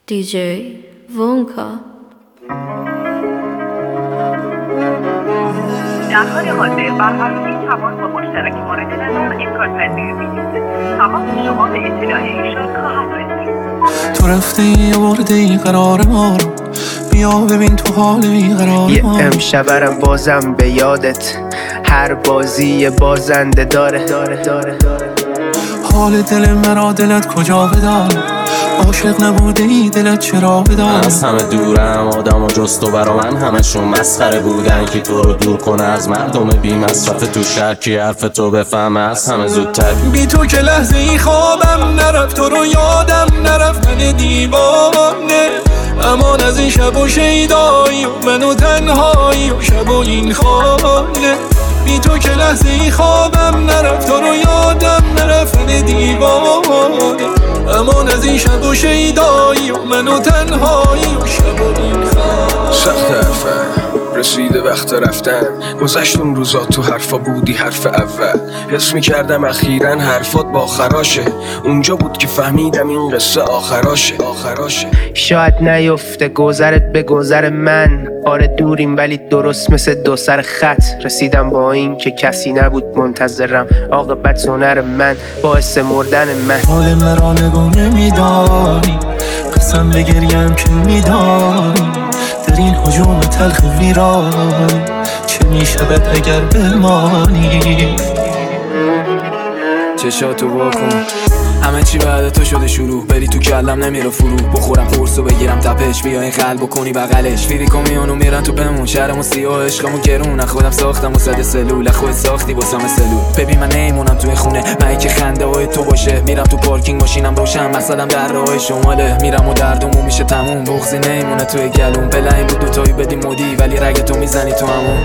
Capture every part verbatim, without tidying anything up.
دی جی وونکا. در حال حاضر برقراری تماس با مشترک مورد نظر امکان پذیر نیست. تماس شما به اطلاع ایشان خواهد رسید. تو رفته ای آورده ای قرار ما رو، بیا ببین تو حال بی قرار ما. یه امشبرم بازم به یادت، هر بازی بازنده داره داره داره داره. حال دل مرا دلت کجا بدار، عاشق نبوده ای دلت چرا بدار. از همه دورم آدم و جست و برا من همشون مسخره بودن که تو رو دور کنه از مردم بی مصرف تو شهر کی حرف تو بفهمه از همه زودتر. بی تو که لحظه ای خوابم نرفت، تو رو یادم نرفت من دیوانه. امان از این شب و شیدایی و منو تنهایی و شب و این خانه. بی تو که لحظه ای خوابم نرفت، تو رو یادم نرفت من دیوانه. امان از این شب و شیدایی و منو تنهایی و شب و این خانه. سخت حرفم رسیده وقت رفتن، گذشت اون روزا تو حرفا بودی حرف اول. حس میکردم اخیراً حرفات با خراشه، اونجا بود که فهمیدم این قصه آخراشه آخراشه. شاید نیفته گذرت به گذر من، آره دوریم ولی درست مثل دو سر خط. رسیدم با این که کسی نبود منتظرم، عاقبت هنر من باعث مردن من. حال مرا نگونه میدانی، قسم بگریم که میدانی. در این هجوم تلخ ویران چه میشود اگر بمانی. چشاتو واکن، همه چی بعد تو شده شروع. بری تو کلم نمیره فرو، بخورم قرصو بگیرم تپش. بیا این قلب بکنی بغلش، فیری کمیونو میرن تو بمون. شهرمون سیاه عشقمون گرون، خودم ساختم و صد سلول. خود ساختی باسم سلول. ببین من نیمونم توی خونه، من که خنده های تو باشه. میرم تو پارکینگ ماشینم روشن، مثلا در راه شماله. میرم و دردمون میشه تموم، بغضی نیمونه توی گلوم. بلعی بود دوتایی بدی مودی، ولی رگ تو میزنی تو همون.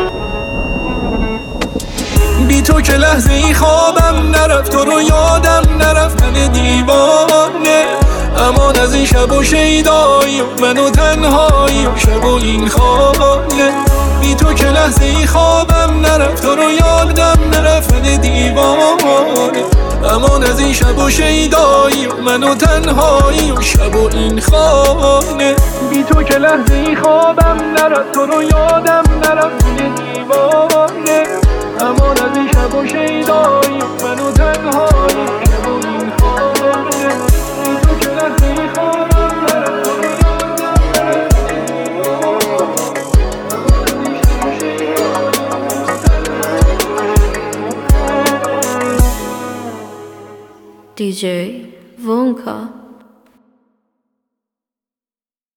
بی تو که لحظه ای خوابم نرفت، تو رو یادم نرفت من دیوانه. امان از این شب و شیدایی و منو تنهایی و شب و این خانه. بی تو که لحظه ای خوابم نرفت، تو رو یادم نرفت من دیوانه. امان از این شب و شیدایی و منو تنهایی و شب و این خانه. بی تو که لحظه ای خوابم نرفت، تو رو یادم نرفت من دیوانه. امان از این شب و شیدایی و منو تنهایی و شب و این خانه. بی تو که لحظه ای خوابم نرفت، تو رو یادم نرفت. دی جی وونکا.